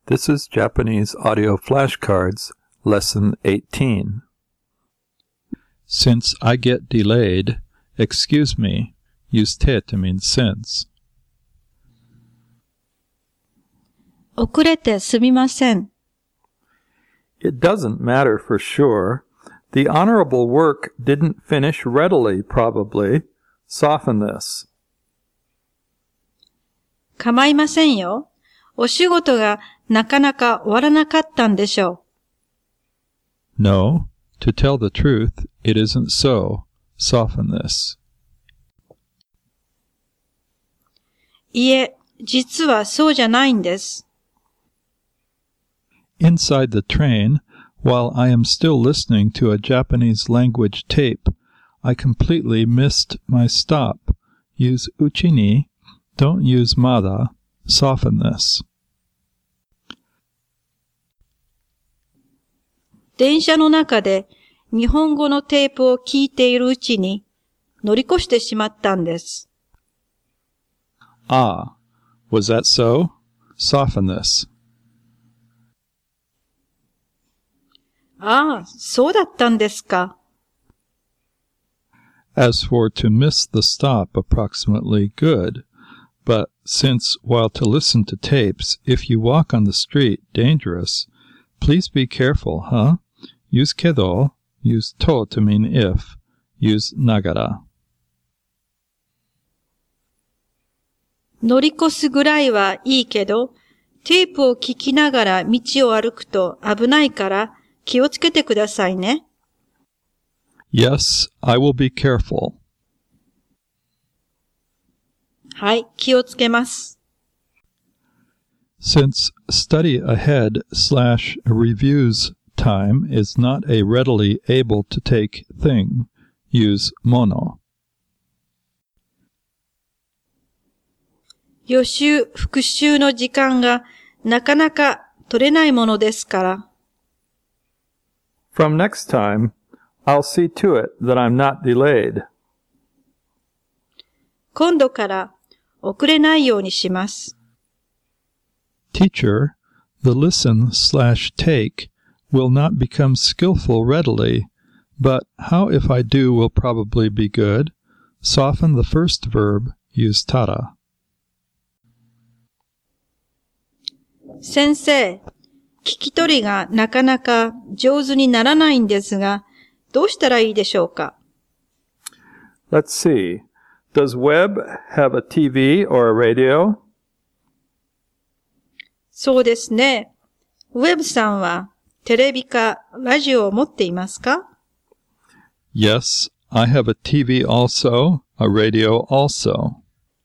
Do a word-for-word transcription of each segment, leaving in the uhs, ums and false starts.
This is Japanese Audio Flashcards, Lesson eighteen. Since I get delayed, excuse me, use te to mean since. 遅れてすみません。 It doesn't matter for sure. The honorable work didn't finish readily, probably. Soften this. 構いませんよ。お仕事がなかなか終わらなかったんでしょう。No, to tell the truth, it isn't so. Soften this. いえ、実はそうじゃないんです。 Inside the train, while I am still listening to a Japanese language tape, I completely missed my stop. Use uchi ni. Don't use mada. Soften this. 電車の中で日本語のテープを聞いているうちに乗り越してしまったんです。 Ah, was that so? Soften this. ああ、そうだったんですか。 As for to miss the stop, approximately good. But since, while to listen to tapes, if you walk on the street, dangerous, please be careful, huh? Use kedo, use to to mean if, use nagara. 乗り越すぐらいはいいけど、テープを聞きながら道を歩くと危ないから気をつけてくださいね。 Yes, I will be careful. はい、気をつけます。 Since study ahead slash reviews time is not a readily able to take thing, use mono. 予習、復習の時間がなかなか取れないものですから。 From next time, I'll see to it that I'm not delayed. 今度から遅れないようにします。 Teacher, the listen slash take will not become skillful readily, but how if I do will probably be good. Soften the first verb, use tara. 先生、聞き取りがなかなか上手にならないんですが、どうしたらいいでしょうか？ Let's see. Does Webb have a T V or a radio? そうですね。ウェブさんはテレビかラジオを持っていますか？ Yes, I have a T V also, a radio also.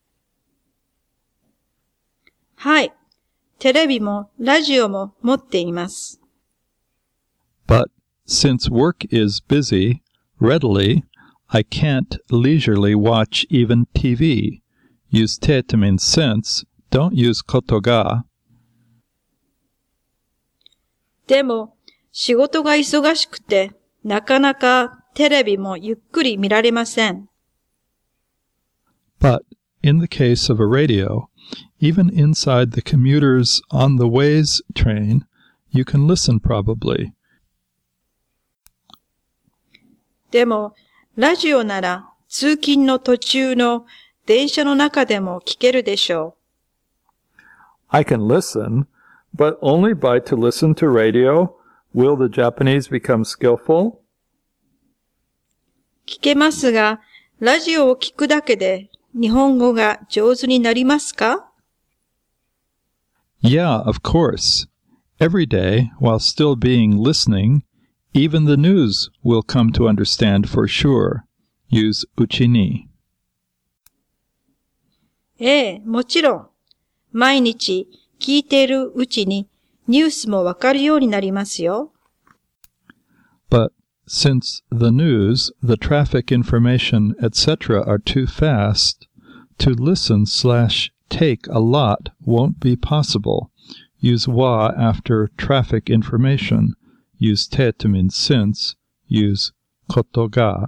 はい。テレビもラジオも持っています。 But since work is busy, readily, I can't leisurely watch even T V. Use te to mean since. Don't use koto ga. でも、仕事が忙しくて、なかなかテレビもゆっくり見られません。 But in the case of a radio, even inside the commuters on the ways train, you can listen probably. でも、ラジオなら通勤の途中の電車の中でも聞けるでしょう。 I can listen, but only by to listen to radio. Will the Japanese become skillful? 聞けますが、ラジオを聞くだけで日本語が上手になりますか？ Yeah, of course. Every day, while still being listening, even the news will come to understand for sure. Use uchi ni. ええ、もちろん。毎日聞いているうちにニュースもわかるようになりますよ。 But since the news, the traffic information, et cetera are too fast, to listen slash take a lot won't be possible. Use wa after traffic information. Use te to mean since. Use koto ga.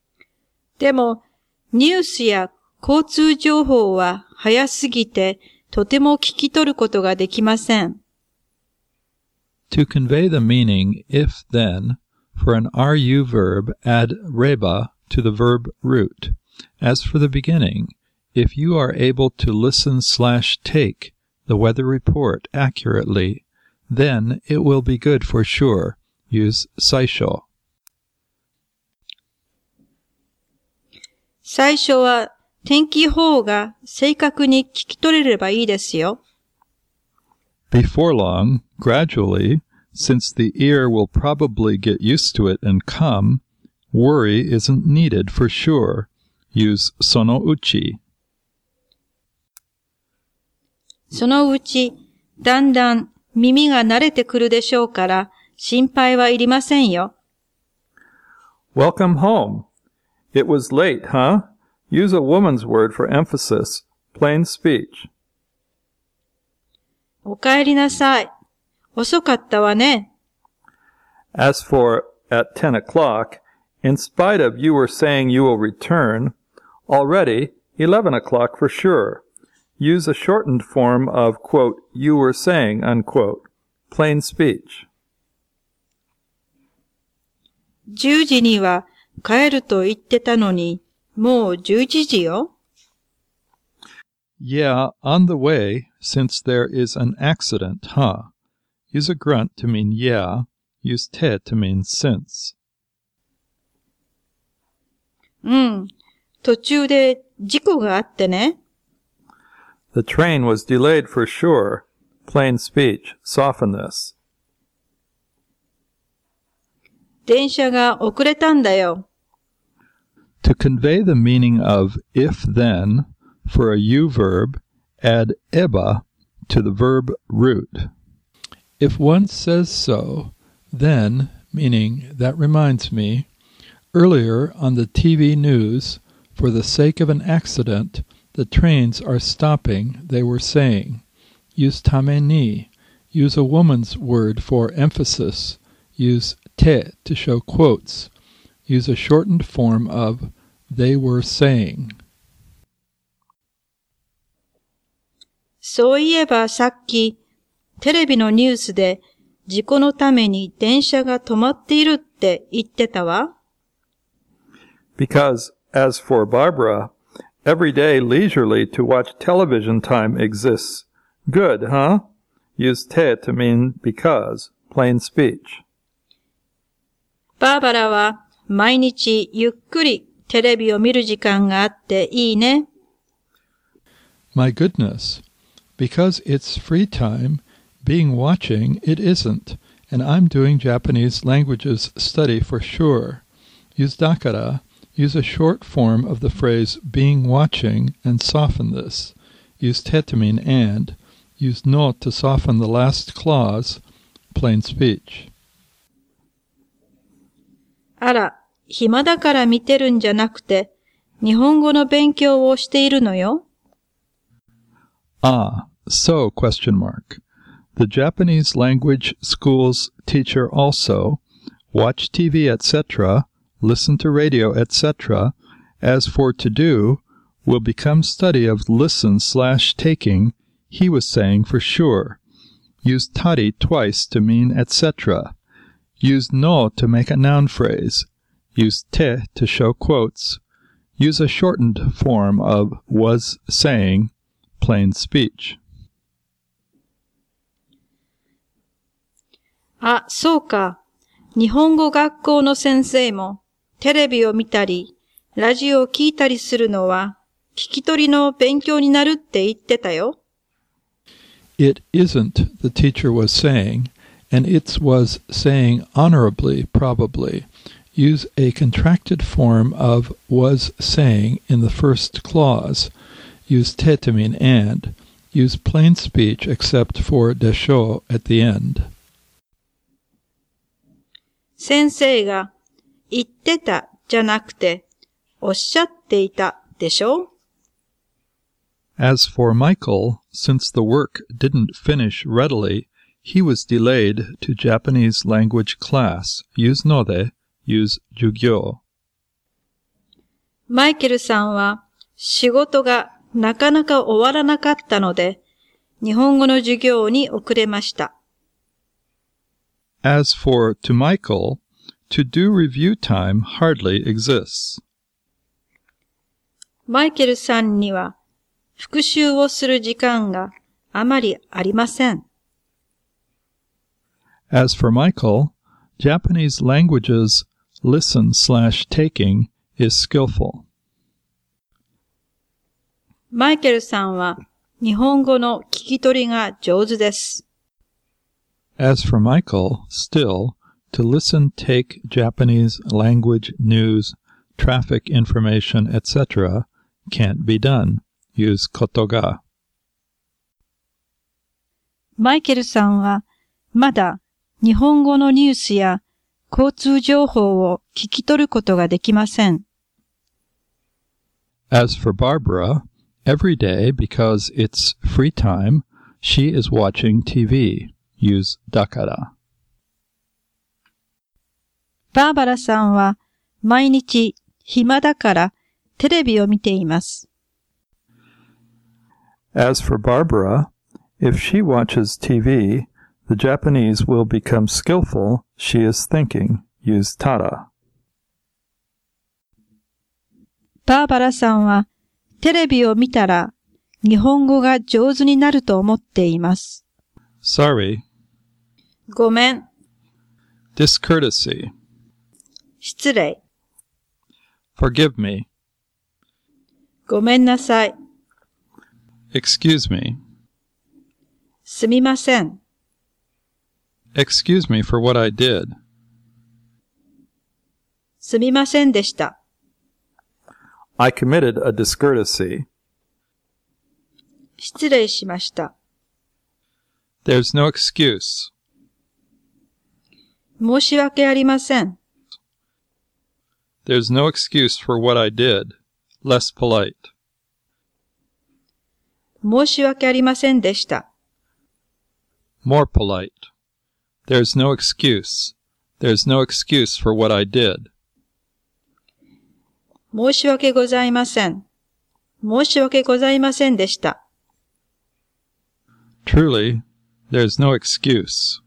でも、ニュースや交通情報は早すぎてとても聞き取ることができません。 To convey the meaning if then, for an are you verb, add reba to the verb root. As for the beginning, if you are able to listen slash take the weather report accurately, then it will be good for sure. Use saisho. 最初は天気予報が正確に聞き取れればいいですよ。 Before long, gradually, since the ear will probably get used to it and come, worry isn't needed for sure. Use sonouchi. そのうち、だんだん耳が慣れてくるでしょうから、心配はいりませんよ。 Welcome home. It was late, huh? Use a woman's word for emphasis. Plain speech. お帰りなさい。遅かったわね。 As for at ten o'clock, in spite of you were saying you will return, already eleven o'clock for sure. Use a shortened form of, quote, you were saying, unquote. Plain speech. じゅうじには帰ると言ってたのに、もうじゅういちじよ。 Yeah, on the way, since there is an accident, huh? Use a grunt to mean yeah. Use te to mean since. うん。途中で事故があってね。 The train was delayed for sure. Plain speech. Soften this. 電車が遅れたんだよ。 To convey the meaning of if then, for a you verb, add eba to the verb root. If one says so, then, meaning that reminds me, earlier on the T V news, for the sake of an accident, the trains are stopping, they were saying. Use tame ni. Use a woman's word for emphasis. Use te to show quotes. Use a shortened form of they were saying. そういえばさっき、テレビのニュースで事故のために電車が止まっているって言ってたわ。 Because, as for Barbara, every day leisurely to watch television time exists. Good, huh? Use te to mean because. Plain speech. バーバラは毎日ゆっくりテレビを見る時間があっていいね。 My goodness. Because it's free time, being watching, it isn't. And I'm doing Japanese languages study for sure. Use dakara. Use a short form of the phrase being watching and soften this. Use te to mean and. Use no to soften the last clause. Plain speech. あら、暇だから見てるんじゃなくて、日本語の勉強をしているのよ。 Ah, so, question mark. The Japanese language school's teacher also, watch T V, et cetera, listen to radio, et cetera, as for to do, will become study of listen slash taking, he was saying for sure. Use tari twice to mean et cetera. Use no to make a noun phrase. Use te to show quotes. Use a shortened form of was saying, plain speech. あ、そうか。日本語学校の先生もテレビを見たり、ラジオを聞いたりするのは聞き取りの勉強になるって言ってたよ。 It isn't, the teacher was saying, and it was saying honorably, probably. Use a contracted form of was saying in the first clause. Use te to mean and. Use plain speech except for desho at the end. 先生が言ってたじゃなくておっしゃっていたでしょ? As for Michael, since the work didn't finish readily, he was delayed to Japanese language class. Use node, use jugyo. マイケルさんは仕事がなかなか終わらなかったので、 日本語の授業に遅れました。 As for to Michael, to do review time hardly exists. マイケルさんには復習をする時間があまりありません。 As for Michael, Japanese language's listen slash taking is skillful. マイケルさんは日本語の聞き取りが上手です。 As for Michael, still, to listen, take Japanese language news, traffic information, et cetera can't be done. Use koto ga. マイケルさんはまだ日本語のニュースや交通情報を聞き取ることができません。 As for Barbara, every day, because it's free time, she is watching T V. Use dakara. バーバラさんは毎日暇だからテレビを見ています。 As for Barbara, if she watches T V, the Japanese will become skillful. She is thinking. Use tara. バーバラさんはテレビを見たら日本語が上手になると思っています。 Sorry. ごめん。 Discourtesy. 失礼。 Forgive me. ごめんなさい。 Excuse me. すみません。 Excuse me for what I did. すみませんでした。 I committed a discourtesy. 失礼しました。 There's no excuse. 申し訳ありません。 There's no excuse for what I did. Less polite. 申し訳ありませんでした。 More polite. There's no excuse. There's no excuse for what I did. 申し訳ございません。申し訳ございませんでした。 Truly, there's no excuse.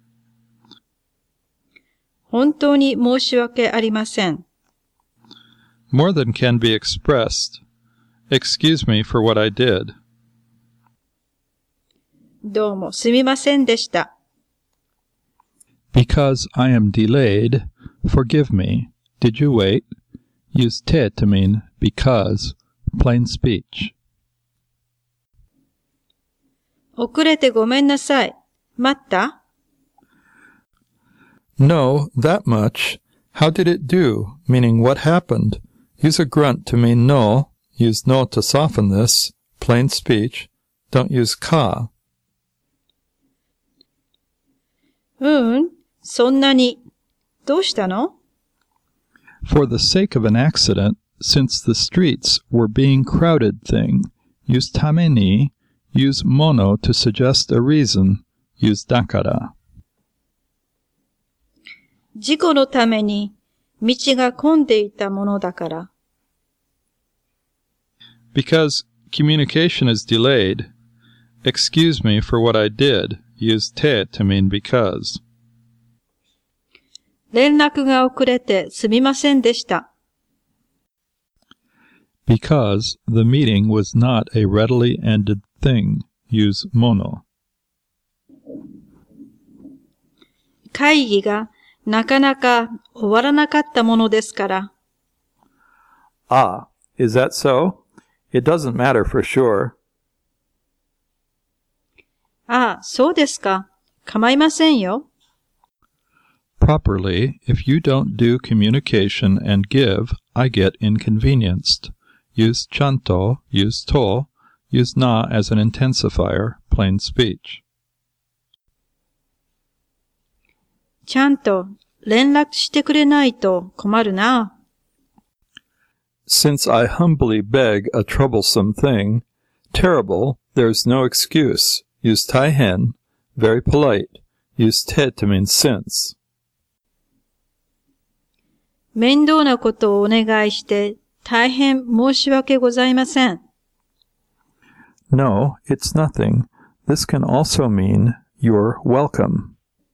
本当に申し訳ありません。 More than can be expressed. Excuse me for what I did. どうもすみませんでした。 Because I am delayed, forgive me. Did you wait? Use te to mean because. Plain speech. 遅れてごめんなさい。待った？ No, that much. How did it do? Meaning what happened? Use a grunt to mean no. Use no to soften this. Plain speech. Don't use ka. ううん、そんなに。どうしたの？ For the sake of an accident, since the streets were being crowded thing, use tame ni, use mono to suggest a reason, use dakara. 事故のために道が混んでいたものだから。 Because communication is delayed, excuse me for what I did, use te to mean because. 連絡が遅れてすみませんでした。 Because the meeting was not a readily ended thing, use mono. 会議がなかなか終わらなかったものですから。 Ah, is that so? It doesn't matter for sure. ああ、そうですか。構いませんよ。 Properly, if you don't do communication and give, I get inconvenienced. Use chanto, use to, use na as an intensifier, plain speech. ちゃんと連絡してくれないと困るな。 Since I humbly beg a troublesome thing, terrible, there's no excuse. Use taihen, very polite. Use te to mean since. 面倒なことをお願いして大変申し訳ございません。 No, it's nothing. this can also mean you're welcome.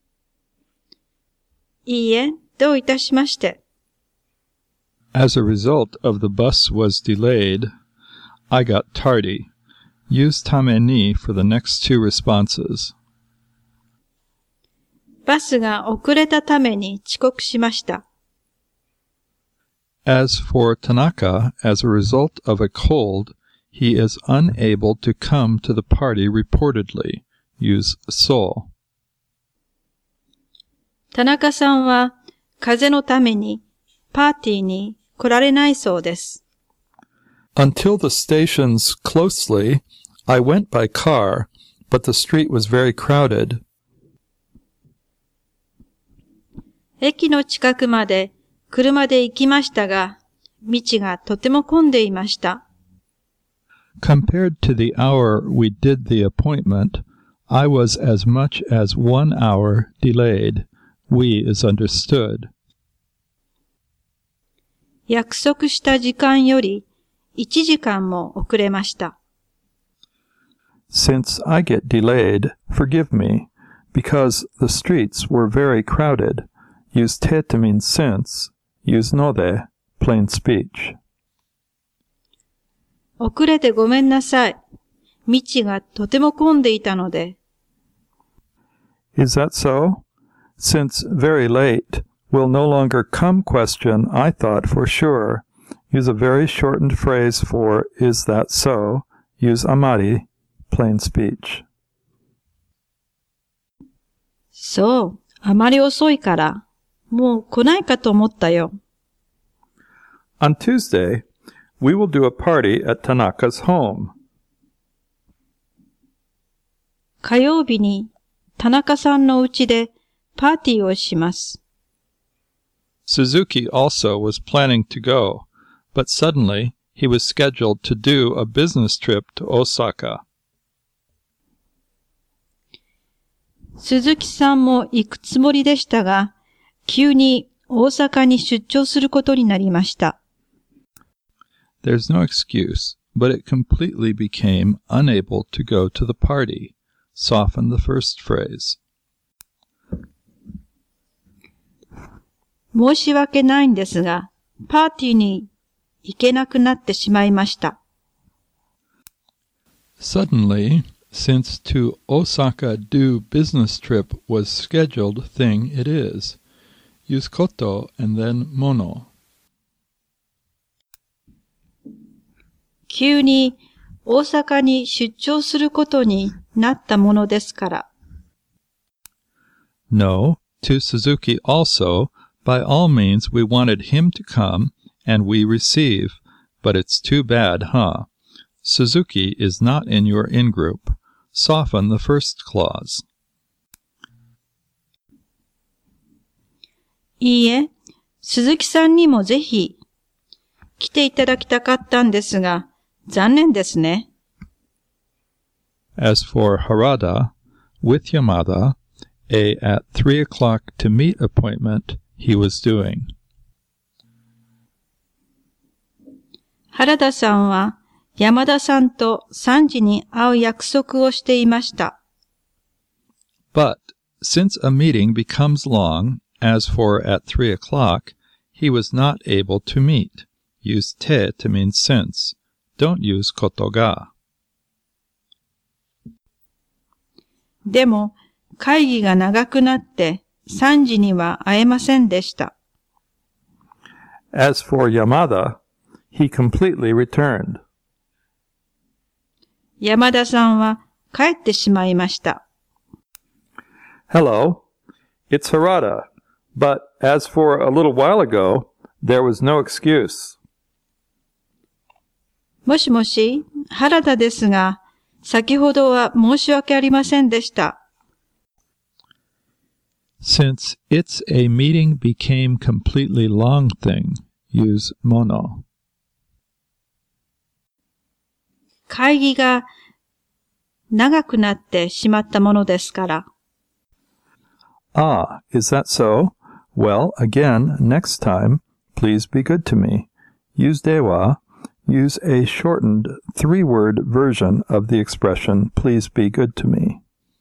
いいえ、どういたしまして。 As a result of the bus was delayed, I got tardy. Use tame ni for the next two responses. バスが遅れたために遅刻しました。 As for Tanaka, as a result of a cold, he is unable to come to the party reportedly. Use so. 田中さんは風邪のためにパーティーに来られないそうです。 Until the stations closely, I went by car, but the street was very crowded. 駅の近くまで車で行きましたが、道がとても混んでいました。 Compared to the hour we did the appointment, I was as much as one hour delayed. We is understood. 約束した時間よりいちじかんも遅れました。 Since I get delayed, forgive me, because the streets were very crowded. Use te to mean since. Use no de, plain speech. 遅れてごめんなさい。道がとても混んでいたので。 Is that so? Since very late will no longer come question, I thought for sure. Use a very shortened phrase for is that so. Use amari, plain speech. そう、あまり遅いから、もう来ないかと思ったよ。 On Tuesday, we will do a party at Tanaka's home. 火曜日に田中さんの家でパーティーをします。 Suzuki also was planning to go, but suddenly he was scheduled to do a business trip to Osaka. 鈴木さんも行くつもりでしたが、急に大阪に出張することになりました。 There's no excuse, but it completely became unable to go to the party. Soften the first phrase. 申し訳ないんですが、パーティーに行けなくなってしまいました。 Suddenly, since to Osaka do business trip was scheduled thing it is. Use koto and then mono. 急に大阪に出張することになったものですから。 No, to Suzuki also, by all means we wanted him to come, and we receive, but it's too bad, huh? Suzuki is not in your in-group. Soften the first clause. いいえ、鈴木さんにもぜひ来ていただきたかったんですが、残念ですね。 As for Harada, with Yamada, a at three o'clock to meet appointment he was doing. 原田さんは山田さんとさんじに会う約束をしていました。 But, since a meeting becomes long, as for at three o'clock, he was not able to meet. Use te to mean since. Don't use koto ga. でも、会議が長くなってさんじには会えませんでした。 As for Yamada, he completely returned. 山田さんは帰ってしまいました。 Hello, it's Harada, but as for a little while ago, there was no excuse. もしもし、原田ですが、先ほどは申し訳ありませんでした。 Since it's a meeting became completely long thing, use mono. 会議が長くなってしまったものですから。 Ah, is that so? Well, again, next time, please be good to me. Use dewa. use a shortened three-word version of the expression, please be good to me.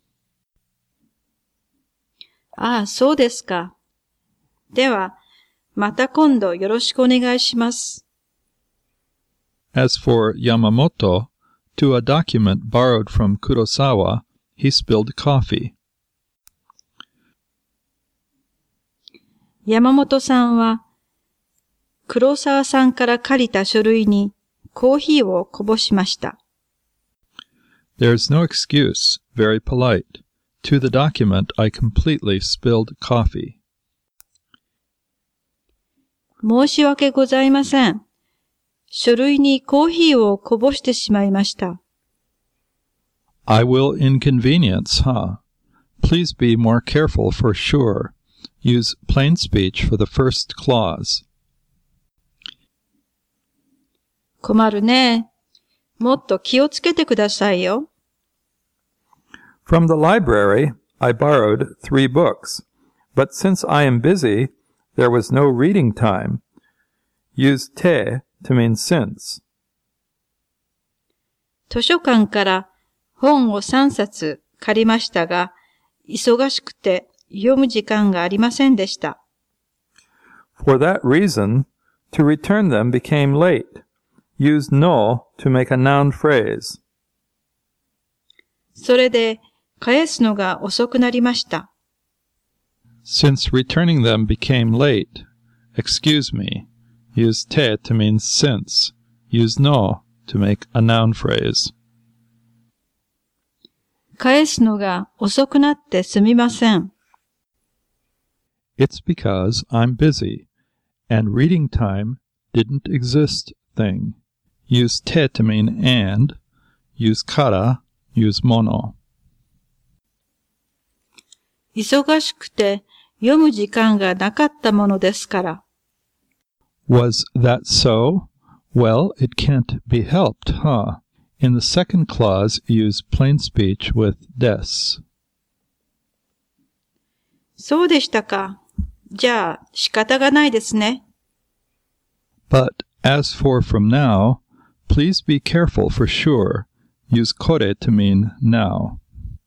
ああ、そうですか。では、また今度よろしくお願いします。 As for Yamamoto, to a document borrowed from Kurosawa, he spilled coffee. 山本さんは、黒沢さんから借りた書類にコーヒーをこぼしました。 There's no excuse, very polite. To the document, I completely spilled coffee. 申し訳ございません。書類にコーヒーをこぼしてしまいました。 I will inconvenience, huh? Please be more careful for sure. Use plain speech for the first clause. 困るね。もっと気をつけてくださいよ。 From the library, I borrowed three books, but since I am busy, there was no reading time. Use te to mean since. 図書館から本をさんさつ借りましたが、忙しくて読む時間がありませんでした。 For that reason, to return them became late. Use no to make a noun phrase. それで返すのが遅くなりました。 Since returning them became late, excuse me, use te to mean since. Use no to make a noun phrase. 返すのが遅くなってすみません。 It's because I'm busy, and reading time didn't exist thing. Use te to mean and. Use kara, use mono. 忙しくて読む時間がなかったものですから。 Was that so? Well, it can't be helped, huh? In the second clause, use plain speech with des. そうでしたか。じゃあ仕方がないですね。 But as for from now, please be careful for sure. Use kore to mean now.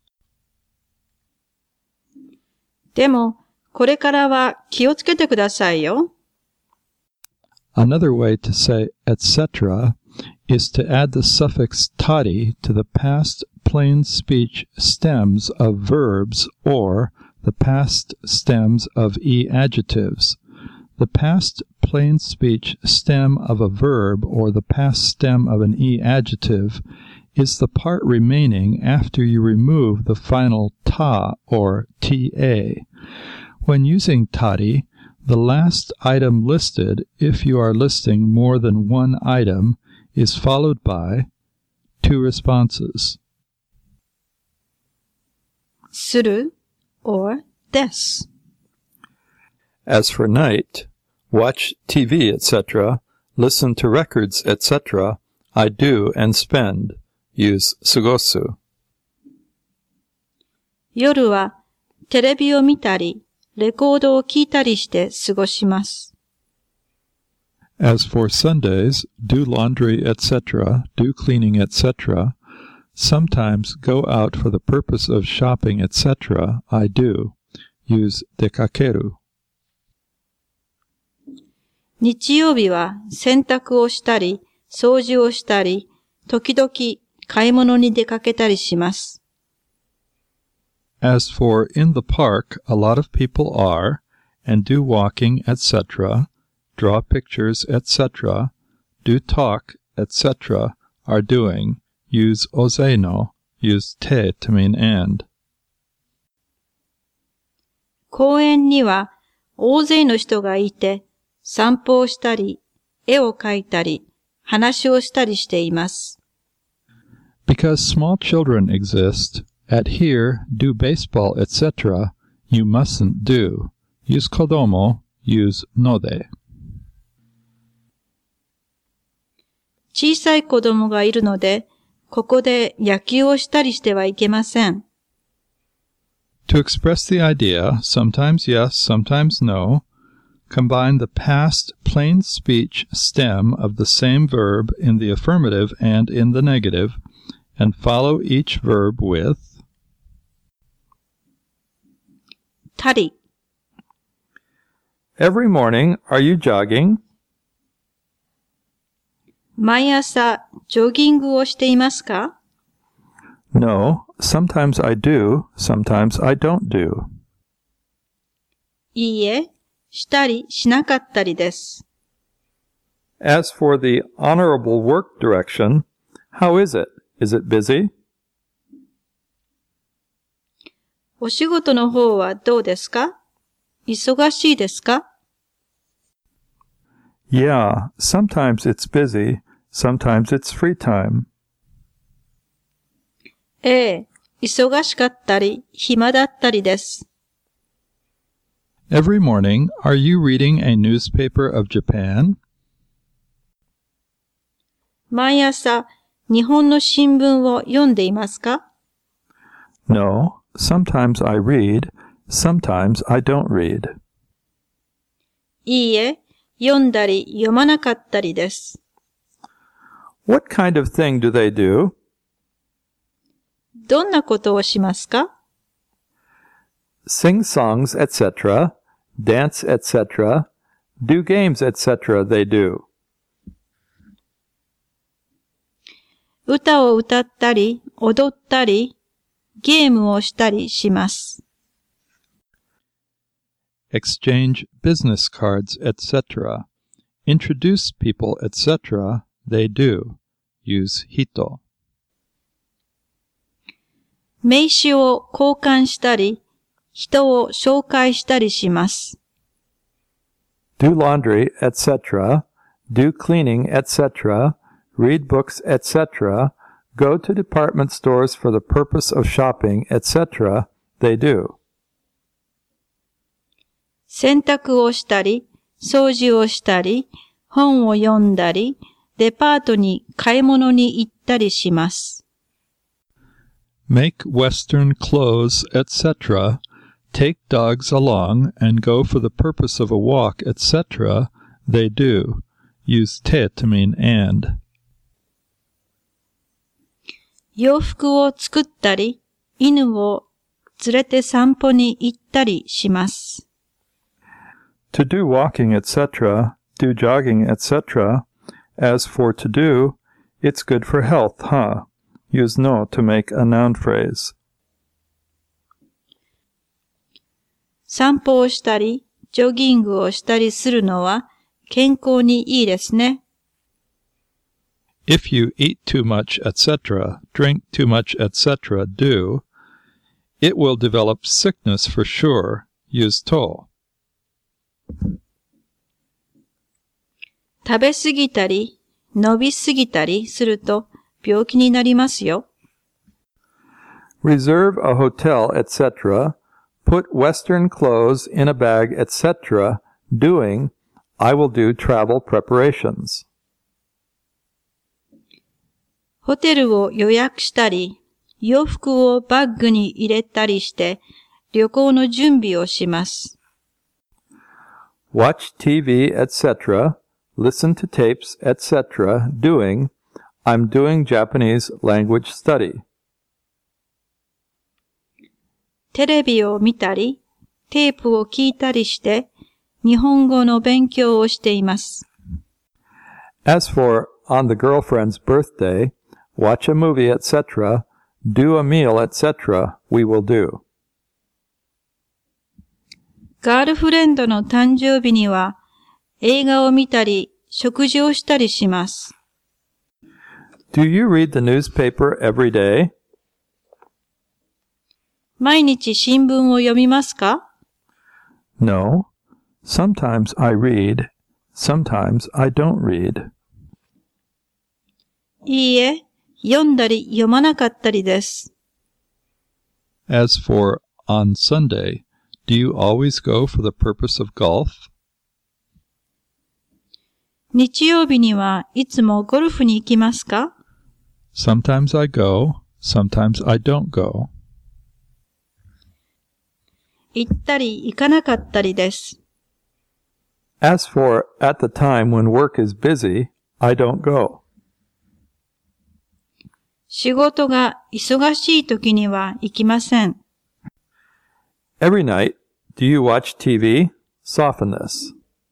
でも、これからは気をつけてくださいよ。 Another way to say et cetera is to add the suffix tari to the past plain speech stems of verbs or the past stems of e adjectives. The past plain speech stem of a verb or the past stem of an e adjective is the part remaining after you remove the final ta or ta. When using tari, the last item listed, if you are listing more than one item, is followed by two responses. する or です。 As for night, watch T V, et cetera, listen to records, et cetera, I do and spend. Use sugosu. 夜はテレビを見たり、レコードを聞いたりして過ごします。 As for Sundays, do laundry, et cetera, do cleaning, et cetera, sometimes go out for the purpose of shopping, et cetera, I do. Use dekakeru. 日曜日は洗濯をしたり、掃除をしたり、時々買い物に出かけたりします。 As for in the park, a lot of people are, and do walking, et cetera, draw pictures, et cetera, do talk, et cetera, are doing, use ozeno, use te to mean and. 公園には大勢の人がいて、散歩をしたり、絵を描いたり、話をしたりしています。 Because small children exist, at here, do baseball, et cetera, you mustn't do. Use kodomo, use node. 小さい子供がいるので、ここで野球をしたりしてはいけません。 To express the idea, sometimes yes, sometimes no, Combine the past plain speech stem of the same verb in the affirmative and in the negative, and follow each verb with たり。 Every morning, are you jogging? 毎朝、ジョギングをしていますか？ No, sometimes I do, sometimes I don't do. いいえ、したりしなかったりです。 As for the honorable work direction, how is it? Is it busy? お仕事の方はどうですか？忙しいですか？ Yeah, sometimes it's busy, sometimes it's free time. ええ、忙しかったり、暇だったりです。 Every morning, are you reading a newspaper of Japan? 毎朝、日本の新聞を読んでいますか？ No, sometimes I read, sometimes I don't read. いいえ、読んだり読まなかったりです。 What kind of thing do they do? どんなことをしますか？ Sing songs, et cetera, dance, et cetera, do games, et cetera they do. 歌を歌ったり、踊ったり、ゲームをしたりします。 Exchange business cards, et cetera. Introduce people, et cetera. They do. Use hito. 名刺を交換したり、人を紹介したりします。 Do laundry, et cetera, do cleaning, et cetera, read books, et cetera, go to department stores for the purpose of shopping, et cetera they do. 洗濯をしたり、掃除をしたり、本を読んだり、デパートに買い物に行ったりします。 Make Western clothes, et cetera. Take dogs along and go for the purpose of a walk, et cetera. They do. Use te to mean and. 洋服を作ったり、犬を連れて散歩に行ったりします。 To do walking, et cetera, do jogging, et cetera. As for to do, it's good for health, huh? Use no to make a noun phrase. 散歩をしたり、ジョギングをしたりするのは健康にいいですね。 If you eat too much, et cetera, drink too much, et cetera, do, it will develop sickness for sure. Use to. 食べ過ぎたり、伸び過ぎたりすると病気になりますよ。 Reserve a hotel, et cetera. Put Western clothes in a bag, et cetera. Doing, I will do travel preparations. ホテルを予約したり、洋服をバッグに入れたりして旅行の準備をします。 Watch T V, et cetera. Listen to tapes, et cetera. Doing, I'm doing Japanese language study. テレビを見たり、テープを聞いたりして、日本語の勉強をしています。 As for on the girlfriend's birthday, watch a movie, et cetera. Do a meal, et cetera. We will do. ガールフレンドの誕生日には、映画を見たり、食事をしたりします。 Do you read the newspaper every day? 毎日新聞を読みますか？ No. Sometimes I read. Sometimes I don't read. いいえ、読んだり読まなかったりです。 As for on Sunday, do you always go for the purpose of golf? 日曜日にはいつもゴルフに行きますか？ Sometimes I go, sometimes I don't go. 行ったり行かなかったりです。 As for at the time when work is busy, I don't go. 仕事が忙しい時には行きません。 Every night, do you watch T V? Soften this.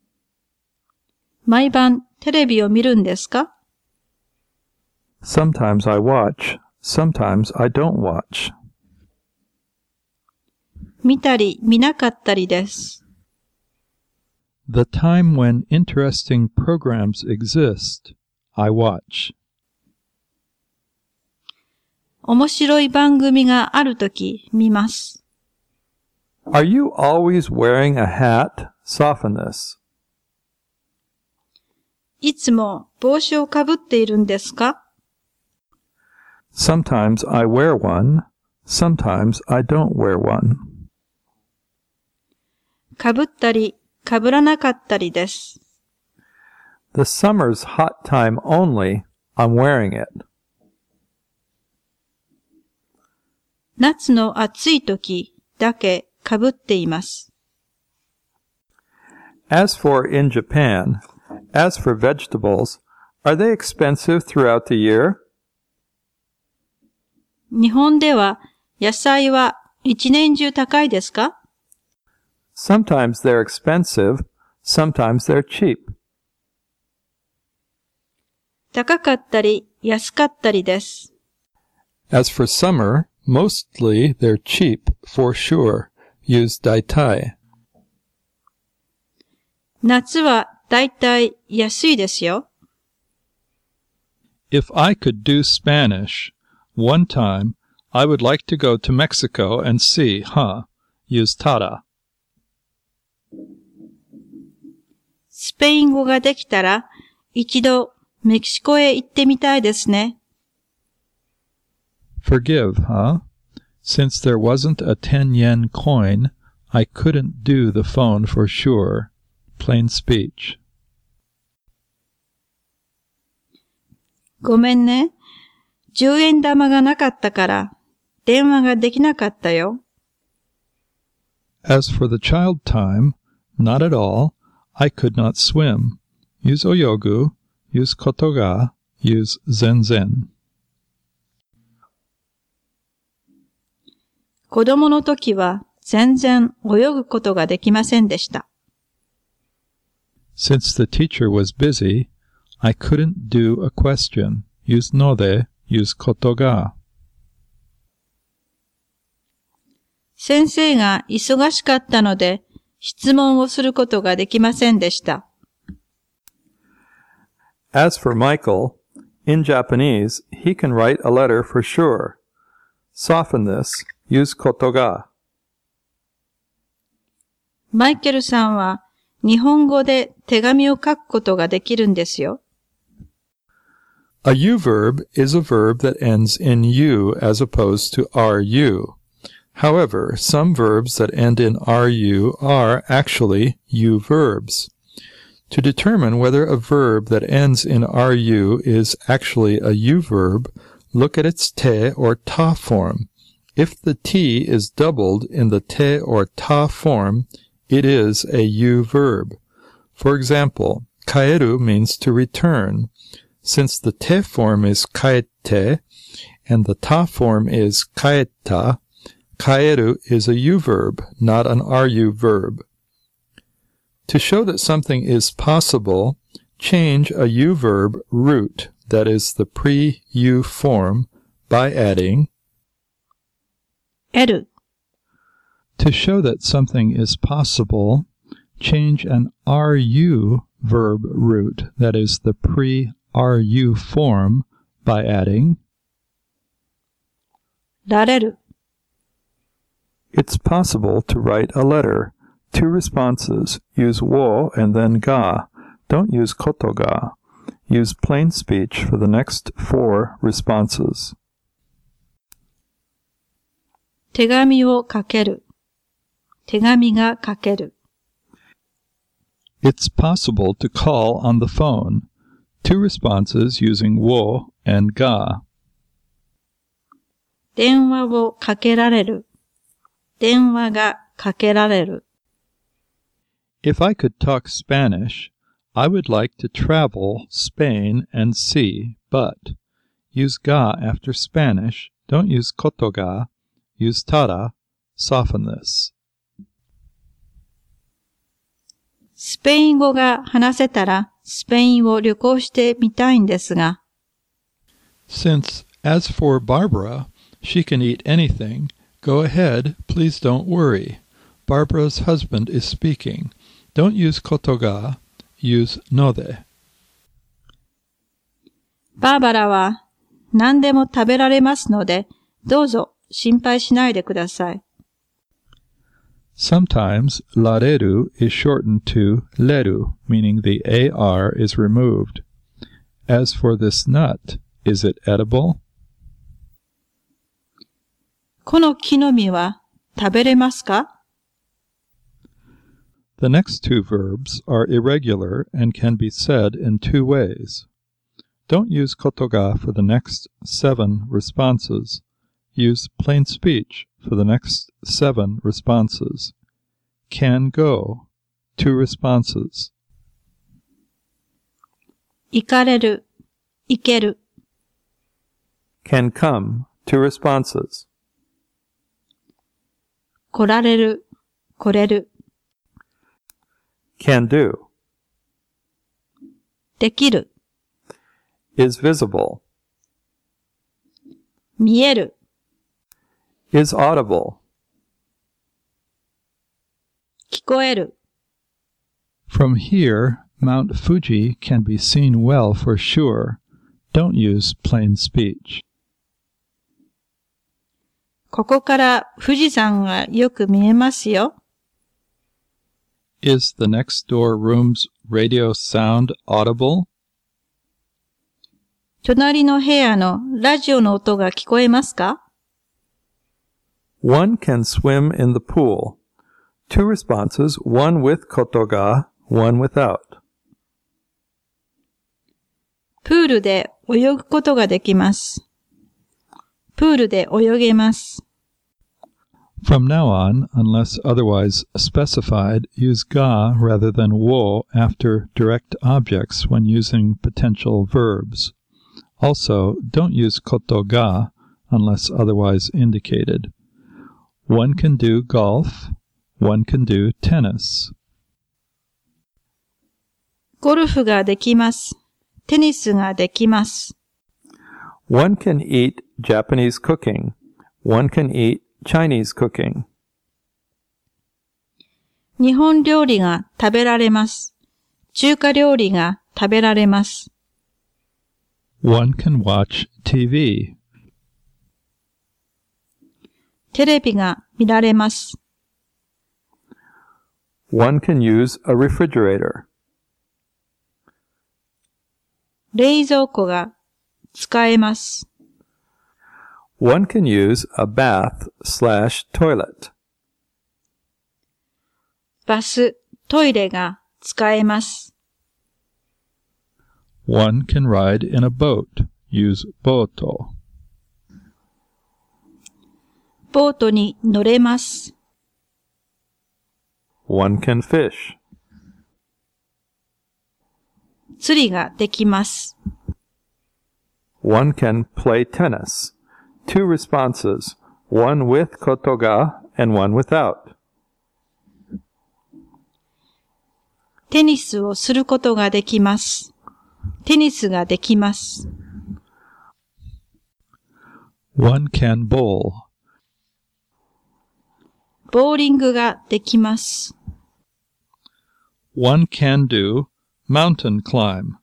毎晩テレビを見るんですか？ Sometimes I watch. Sometimes I don't watch. 見たり見なかったりです。 The time when interesting programs exist, I watch. 面白い番組があるとき見ます。 Are you always wearing a hat? Soften this. いつも帽子をかぶっているんですか？ Sometimes I wear one. Sometimes I don't wear one. かぶったりかぶらなかったりです。 The summer's hot time only. I'm wearing it. 夏の暑い時だけかぶっています。 As for in Japan, as for vegetables, are they expensive throughout the year? 日本では野菜は一年中高いですか？ Sometimes they're expensive, sometimes they're cheap. 高かったり安かったりです。 As for summer, mostly they're cheap, for sure. Use daitai. 夏はだいたい安いですよ。 If I could do Spanish, one time I would like to go to Mexico and see, huh? Use tada. スペイン語ができたら一度メキシコへ行ってみたいですね。 Forgive, huh? Since there wasn't a ten yen coin, I couldn't do the phone for sure. Plain speech. ごめんね。じゅうえん玉がなかったから電話ができなかったよ。 As for the child time, not at all. I could not swim. Use oyogu. Use kotoga. Use zenzen. 子供の時は全然泳ぐことができませんでした。 Since the teacher was busy, I couldn't do a question. Use node. Use kotoga. 先生が忙しかったので質問をすることができませんでした。 As for Michael, in Japanese, he can write a letter for sure. Soften this. Use kotoga. マイケルさんは日本語で手紙を書くことができるんですよ。 A U verb is a verb that ends in U as opposed to RU. However, some verbs that end in RU are actually U verbs. To determine whether a verb that ends in RU is actually a U verb, look at its te or ta form. If the T is doubled in the te or ta form, it is a U verb. For example, kaeru means to return. Since the te form is kaete and the ta form is kaeta, kaeru is a U verb, not an R U verb. To show that something is possible, change a U verb root, that is the pre-U form, by adding L. To show that something is possible, change an R U verb root, that is the pre-R U form, by adding られる。 It's possible to write a letter. Two responses. Use wo and then ga. Don't use kotoga. Use plain speech for the next four responses. 手紙を書ける。手紙が書ける。 It's possible to call on the phone. Two responses using wo and ga. 電話をかけられる。電話がかけられる。 If I could talk Spanish, I would like to travel Spain and see, but use ga after Spanish. Don't use koto ga. Use tada. Soften this. スペイン語が話せたら、スペインを旅行してみたいんですが。 Since, as for Barbara, she can eat anything, go ahead, please don't worry. Barbara's husband is speaking. Don't use koto ga, use node. バーバラは何でも食べられますので、どうぞ心配しないでください。 Sometimes lareru is shortened to leru, meaning the ar is removed. As for this nut, is it edible? この木の実は食べれますか？ The next two verbs are irregular and can be said in two ways. Don't use koto ga for the next seven responses. Use plain speech for the next seven responses. Can go, two responses. 行かれる、行ける。 Can come, two responses. 来られる、来れる。 Can do. できる、 Is visible. 見える。 Is audible. 聞こえる。 From here, Mount Fuji can be seen well for sure. Don't use plain speech. ここから富士山がよく見えますよ。 Is the next door room's radio sound audible? 隣の部屋のラジオの音が聞こえますか？ One can swim in the pool. Two responses, one with koto ga, one without. プールで泳ぐことができます。プールで泳げます。 From now on, unless otherwise specified, use ga rather than wo after direct objects when using potential verbs. Also, don't use koto ga unless otherwise indicated. One can do golf, one can do tennis. ゴルフができます。テニスができます。 One can eat Japanese cooking. One can eat Chinese cooking. 日本料理が食べられます。中華料理が食べられます。 One can watch T V. テレビが見られます。 One can use a refrigerator. 冷蔵庫が使えます。 One can use a bath slash toilet. バス、トイレが使えます。 One can ride in a boat. Use boto. ボートに乗れます。 One can fish. 釣りができます。 One can play tennis. Two responses, one with koto ga and one without. テニスをすることができます。テニスができます。 One can bowl. ボーリングができます。 One can do mountain climb.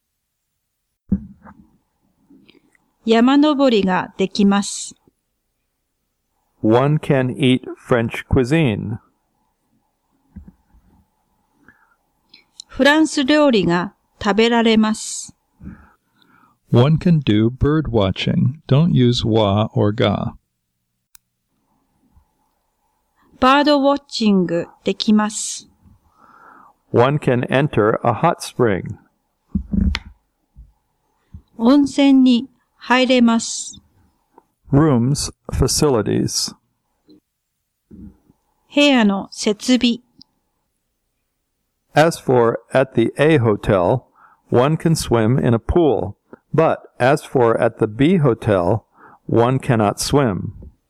山登りができます。 One can eat French cuisine. フランス料理が食べられます。 One can do bird watching. Don't use wa or ga. バードウォッチングできます。 One can enter a hot spring. 温泉に入れます。 Rooms, facilities. 部屋の設備。 As for at the A hotel, one can swim in a pool, but as for at the B hotel, one cannot swim.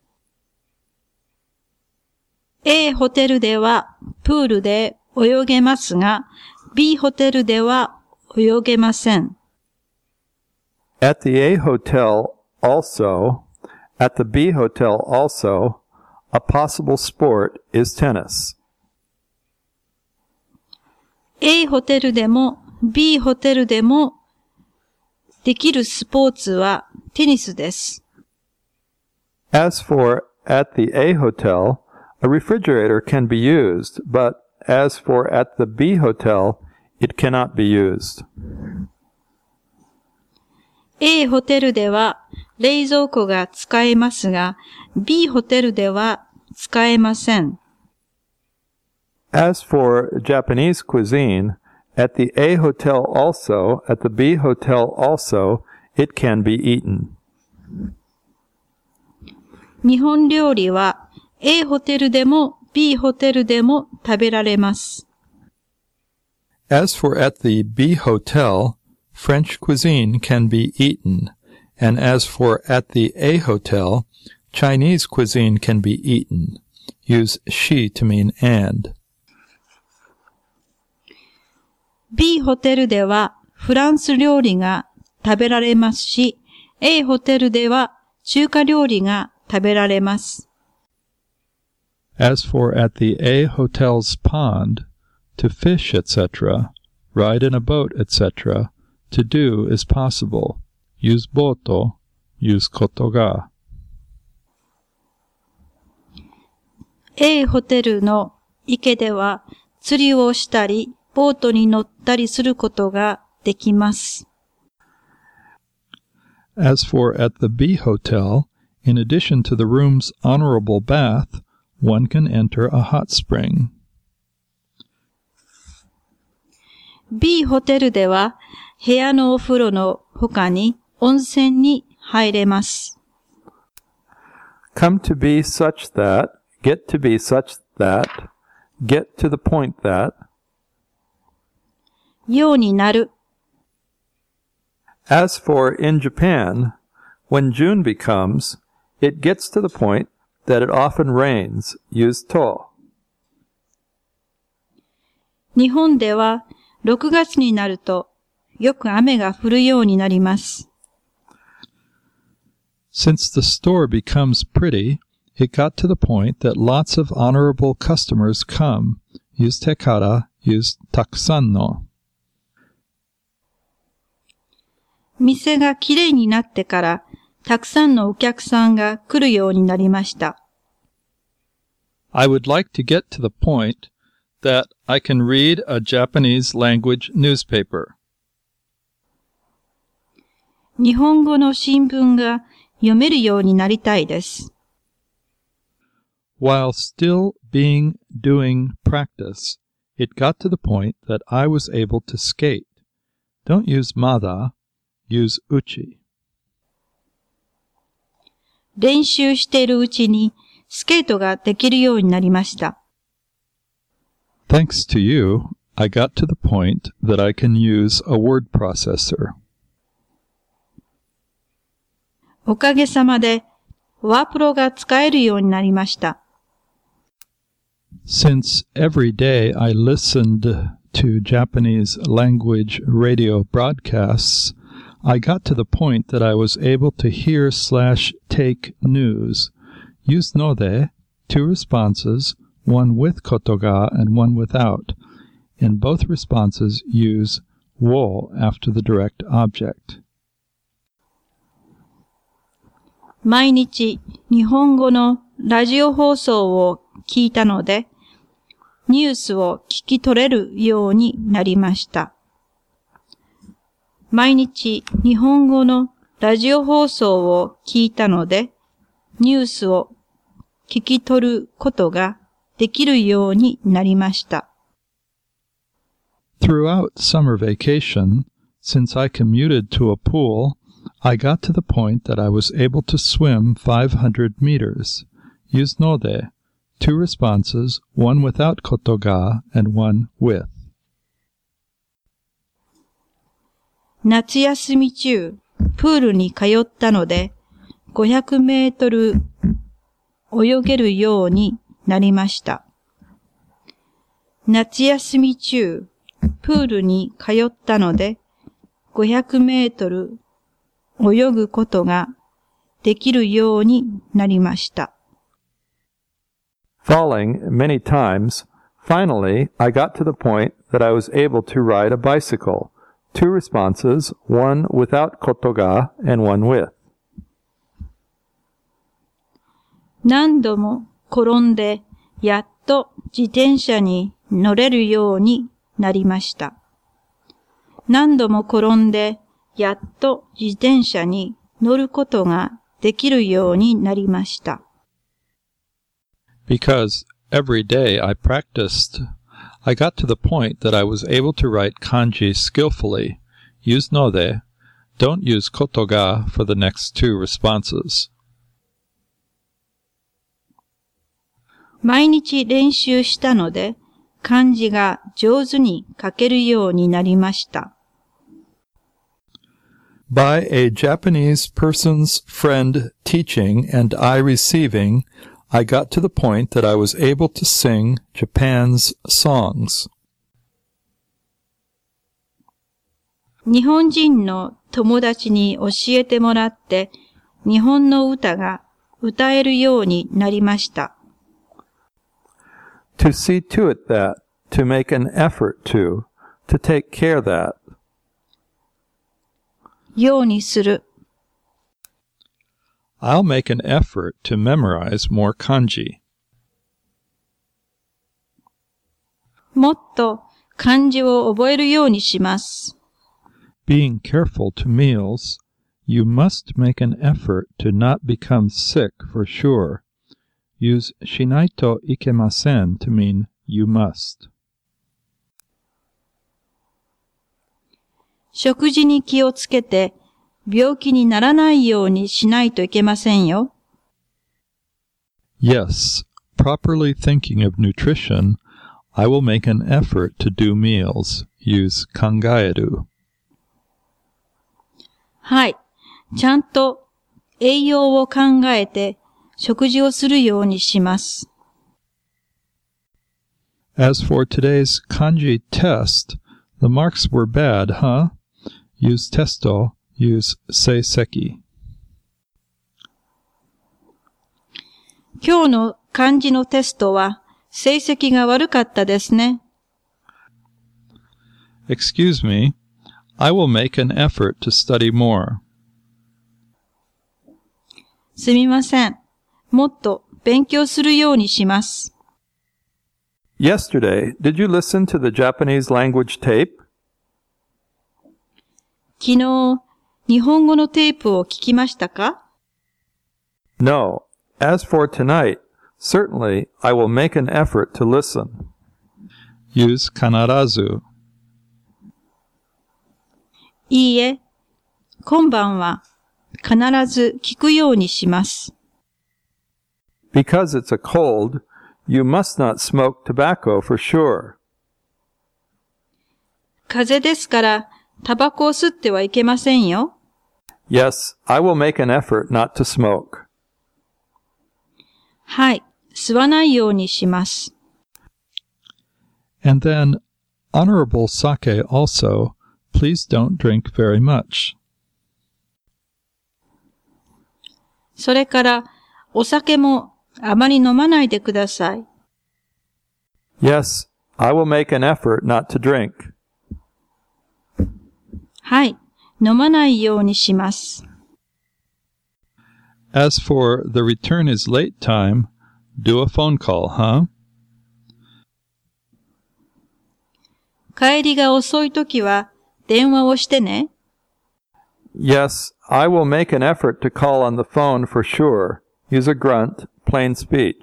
A ホテルではプールで泳げますが、B ホテルでは泳げません。 At the A hotel also, at the B hotel also, a possible sport is tennis. A ホテルでも B ホテルでもできるスポーツはテニスです。 As for at the A hotel, a refrigerator can be used, but as for at the B hotel, it cannot be used. A ホテルでは冷蔵庫が使えますが、B ホテルでは使えません。 As for Japanese cuisine, at the A hotel also, at the B hotel also, it can be eaten. 日本料理は A ホテルでも B ホテルでも食べられます。 As for at the B hotel, French cuisine can be eaten, and as for at the A hotel, Chinese cuisine can be eaten. Use she to mean and. B ホテルではフランス料理が食べられますし、A ホテルでは中華料理が食べられます。 As for at the A hotel's pond, to fish, et cetera, ride in a boat, et cetera, to do is possible. Use boto, use koto ga. A ホテルの池では釣りをしたり、ボートに乗ったりすることができます。 As for at the B hotel, in addition to the room's honorable bath, one can enter a hot spring. B ホテルでは部屋のお風呂の他に温泉に入れます。 Come to be such that, get to be such that, get to the point that, ようになる。 As for in Japan, when June becomes, it gets to the point that it often rains. Use to. 日本ではろくがつになるとよく雨が降るようになります。 Since the store becomes pretty, it got to the point that lots of honorable customers come. Use tekara, use takusan no. 店がきれいになってから、たくさんのお客さんが来るようになりました。 I would like to get to the point that I can read a Japanese language newspaper. 日本語の新聞が読めるようになりたいです。 While still being doing practice, it got to the point that I was able to skate. Don't use mada, use uchi. 練習しているうちにスケートができるようになりました。 Thanks to you, I got to the point that I can use a word processor. おかげさまでワープロが使えるようになりました。 Since every day I listened to Japanese language radio broadcasts, I got to the point that I was able to hear slash take news. Use node, two responses, one with kotoga and one without. In both responses, use wo after the direct object. 毎日日本語のラジオ放送を聞いたので、ニュースを聞き取れるようになりました。毎日日本語のラジオ放送を聞いたので、ニュースを聞き取ることができるようになりました。 Throughout summer vacation, since I commuted to a pool, I got to the point that I was able to swim five hundred meters. Use node, two responses, one without kotoga and one with. 夏休み中、プールに通ったので、ごひゃくメートル泳げるようになりました。夏休み中、プールに通ったので、ごひゃくメートル泳ぐことができるようになりました。 Falling many times, finally I got to the point that I was able to ride a bicycle. Two responses, one without kotoga and one with. 何度も転んで、やっと自転車に乗れるようになりました。何度も転んで、やっと自転車に乗ることができるようになりました。 Because every day I practiced, I got to the point that I was able to write kanji skillfully. Use node. Don't use kotoga for the next two responses. 毎日練習したので、漢字が上手に書けるようになりました。 By a Japanese person's friend teaching and I receiving, I got to the point that I was able to sing Japan's songs. 日本人の友達に教えてもらって、日本の歌が歌えるようになりました。 To see to it that, to make an effort to, to take care that. ようにする。 I'll make an effort to memorize more kanji. もっと漢字を覚えるようにします。 Being careful to meals, you must make an effort to not become sick for sure. Use shinaito ikemasen to mean you must. 食事に気をつけて、病気にならないようにしないといけませんよ。 Yes, properly thinking of nutrition, I will make an effort to do meals. Use kangaeru. はい。ちゃんと栄養を考えて食事をするようにします。 As for today's kanji test, the marks were bad, huh? Use testo, use seiseki. 今日の漢字のテストは成績が悪かったですね。 Excuse me, I will make an effort to study more. すみません。もっと勉強するようにします。 Yesterday, did you listen to the Japanese language tape? 昨日、日本語のテープを聞きましたか？ No. As for tonight, certainly I will make an effort to listen. Use kanarazu. いいえ、今晩は必ず聞くようにします。 Because it's a cold, you must not smoke tobacco for sure. 風邪ですから、タバコを吸ってはいけませんよ。 Yes, I will make an effort not to smoke. はい、吸わないようにします。 And then, honorable sake also, please don't drink very much. それから、お酒もあまり飲まないでください。 Yes, I will make an effort not to drink. はい、飲まないようにします。 As for the return is late time, do a phone call, huh? 帰りが遅いときは電話をしてね。 Yes, I will make an effort to call on the phone for sure. Use a grunt, plain speech.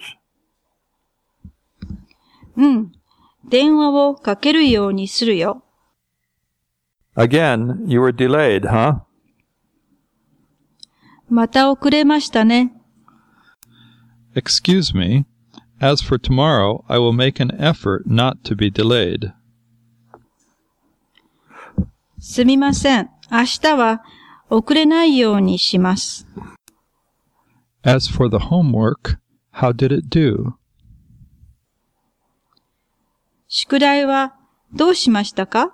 うん、電話をかけるようにするよ。 Again, you were delayed, huh? また遅れましたね。 Excuse me. As for tomorrow, I will make an effort not to be delayed. すみません。 明日は遅れないようにします。 As for the homework, how did it do? 宿題はどうしましたか？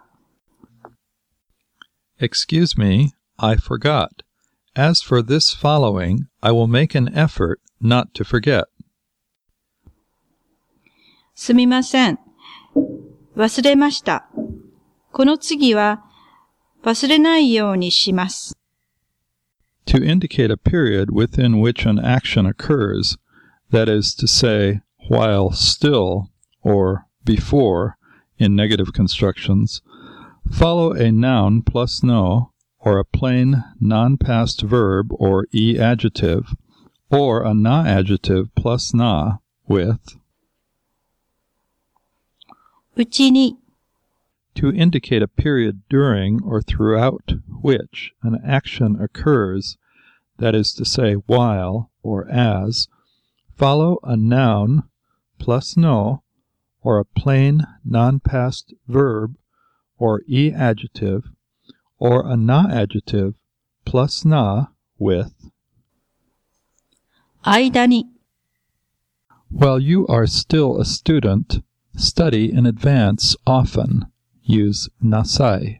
Excuse me, I forgot. As for this following, I will make an effort not to forget. すみません。忘れました。この次は忘れないようにします。 To indicate a period within which an action occurs, that is to say, while still or before in negative constructions, follow a noun plus no, or a plain non-past verb or e adjective, or a na adjective plus na with うちに to indicate a period during or throughout which an action occurs, that is to say, while or as, follow a noun plus no, or a plain non-past verb or e adjective, or a na adjective plus na with 間に While you are still a student, study in advance often. Use nasai.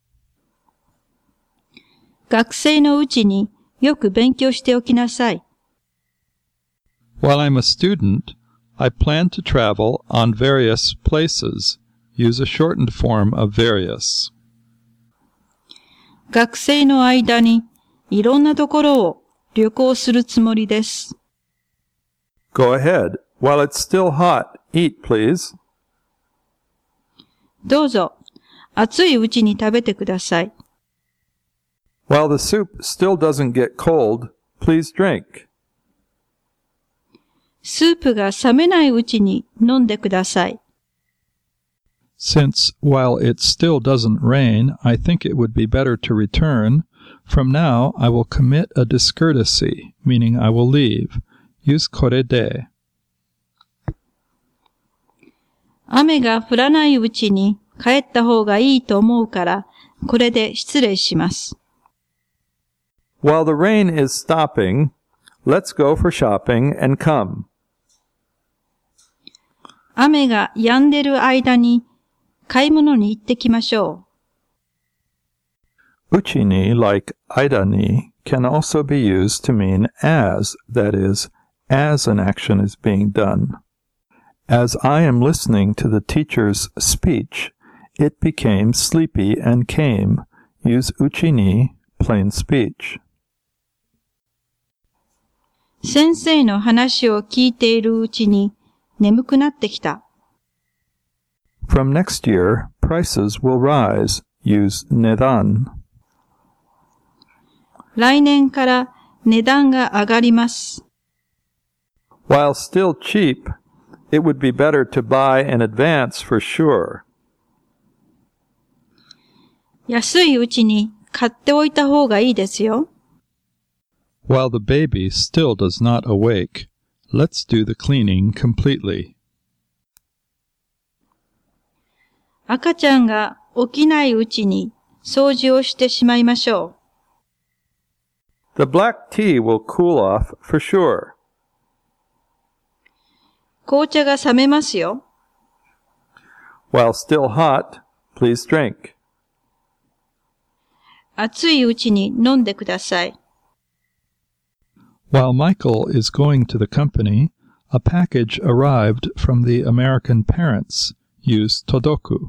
学生のうちによく勉強しておきなさい。 While I'm a student, I plan to travel on various places. Use a shortened form of various. 学生の間にいろんなところを旅行するつもりです。 Go ahead. While it's still hot, eat, please. どうぞ、熱いうちに食べてください。 While the soup still doesn't get cold, please drink. スープが冷めないうちに飲んでください。 Since, while it still doesn't rain, I think it would be better to return, from now I will commit a discourtesy, meaning I will leave. Use kore de. 雨が降らないうちに帰った方がいいと思うから、これで失礼します。 While the rain is stopping, let's go for shopping and come. 雨が止んでる間に買い物に行ってきましょう。Uchi ni, like aida ni, can also be used to mean as, that is, as an action is being done. As I am listening to the teacher's speech, it became sleepy and came. Use uchi ni, plain speech. 先生の話を聞いているうちに眠くなってきた。 From next year, prices will rise. Use nedan. 来年から値段が上がります。 While still cheap, it would be better to buy in advance for sure. 安いうちに買っておいた方がいいですよ。 While the baby still does not awake, let's do the cleaning completely. 赤ちゃんが起きないうちに掃除をしてしまいましょう。The black tea will cool off for sure. 紅茶が冷めますよ。 While still hot, please drink. 熱いうちに飲んでください。 While Michael is going to the company, a package arrived from the American parents. Use todoku.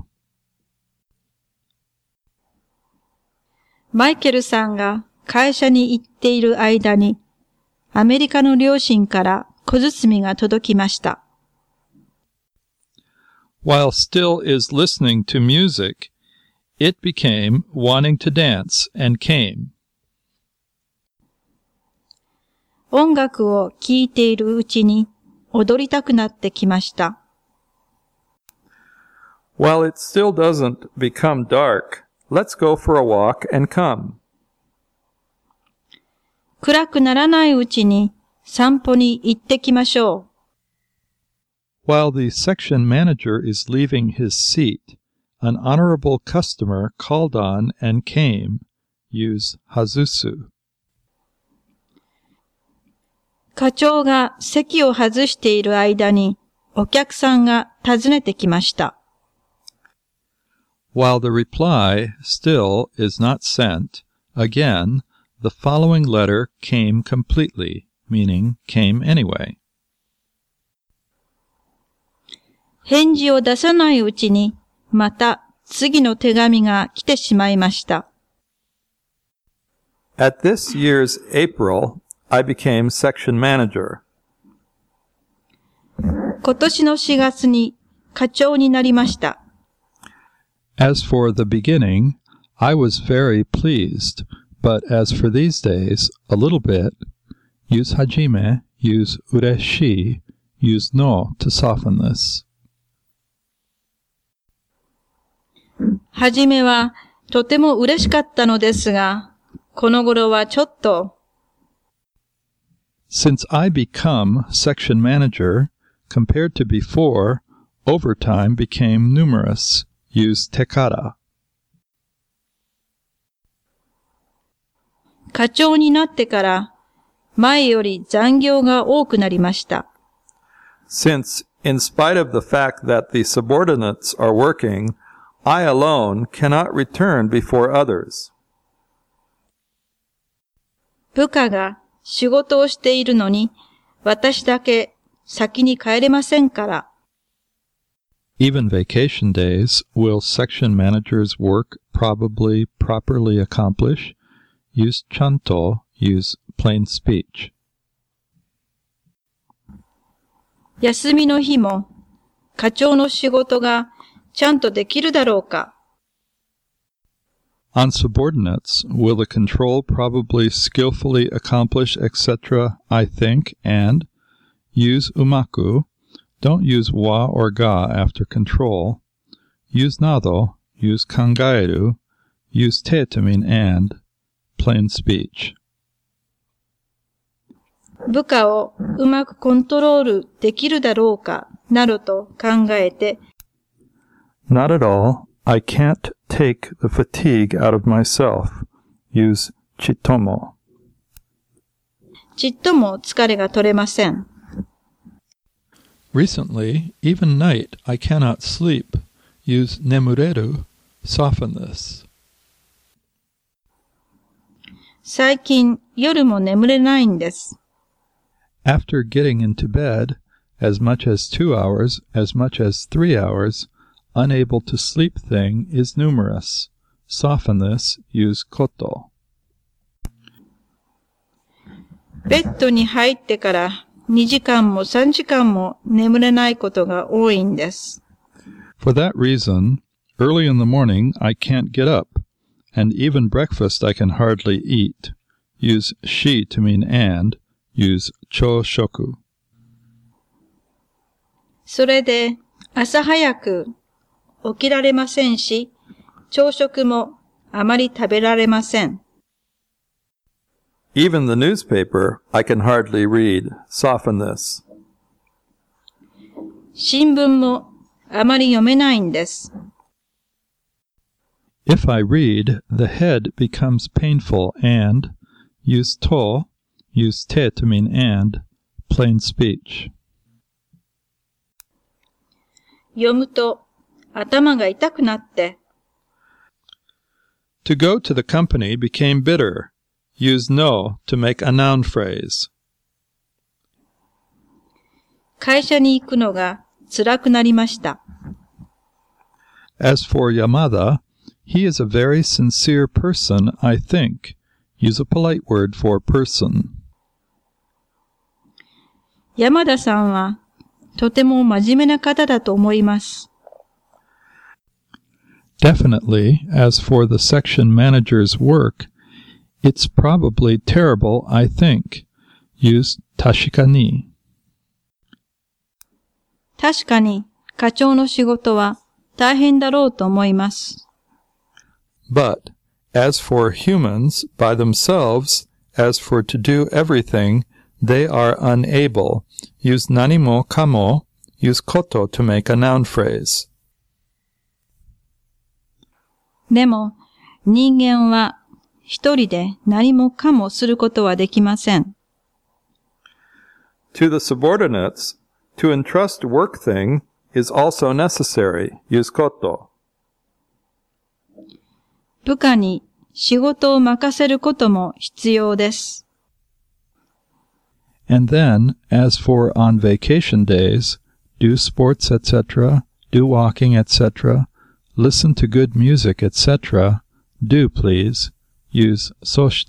マイケルさんが会社に行っている間に、アメリカの両親から小包が届きました。 While Still is listening to music, it became wanting to dance and came. 音楽を聴いているうちに踊りたくなってきました。 While it still doesn't become dark, let's go for a walk and come. 暗くならないうちに散歩に行ってきましょう。While the section manager is leaving his seat, an honorable customer called on and came. use hazusu. 課長が席を外している間にお客さんが訪ねてきました。 While the reply still is not sent, again, the following letter came completely, meaning came anyway. 返事を出さないうちに、また次の手紙が来てしまいました。 At this year's April, I became section manager. 今年のしがつに課長になりました。 As for the beginning, I was very pleased, but as for these days, a little bit, use hajime, use ureshi, use no to soften this. はじめはとても嬉しかったのですが、この頃はちょっと。 Since I become section manager, compared to before, overtime became numerous. Use tekara. 課長になってから前より残業が多くなりました。 Since, in spite of the fact that the subordinates are working, I alone cannot return before others. 部下が仕事をしているのに、私だけ先に帰れませんから。 Even vacation days, will section managers' work probably properly accomplish? Use chanto, use plain speech. 休みの日も課長の仕事がちゃんとできるだろうか。 On subordinates, will the control probably skillfully accomplish, et cetera, I think, and use umaku. Don't use wa or ga after control. Use nado, use kangaeru, use te to mean and, plain speech. 部下をうまくコントロールできるだろうか、などと考えて。 Not at all. I can't take the fatigue out of myself. Use chitomo. ちっとも疲れが取れません。 Recently, even night, I cannot sleep. Use nemureru, soften this. 最近夜も眠れないんです。 After getting into bed, as much as two hours, as much as three hours, unable to sleep thing is numerous. Soften this, use koto. ベッドに入ってからにじかんもさんじかんも眠れないことが多いんです。 For that reason, early in the morning I can't get up, and even breakfast I can hardly eat. Use shi to mean and, use choshoku. それで朝早く起きられませんし、朝食もあまり食べられません。 Even the newspaper I can hardly read. Soften this. 新聞もあまり読めないんです。 If I read, the head becomes painful and, use to, use te to mean and, plain speech. 読むと頭が痛くなって。 To go to the company became bitter. Use no to make a noun phrase. 会社に行くのが辛くなりました。 As for Yamada, he is a very sincere person, I think. Use a polite word for person. 山田さんはとても真面目な方だと思います。 Definitely, as for the section manager's work, it's probably terrible, I think. Use tashikani. 確かに課長の仕事は大変だろうと思います。 But, as for humans, by themselves, as for to do everything, they are unable. Use nanimo kamo, use koto to make a noun phrase. でも人間は一人で何もかもすることはできません。 To the subordinates, to entrust work thing is also necessary. Use koto. 部下に仕事を任せることも必要です。 And then, as for on vacation days, do sports, et cetera, do walking, et cetera, listen to good music, et cetera, do please, use そして。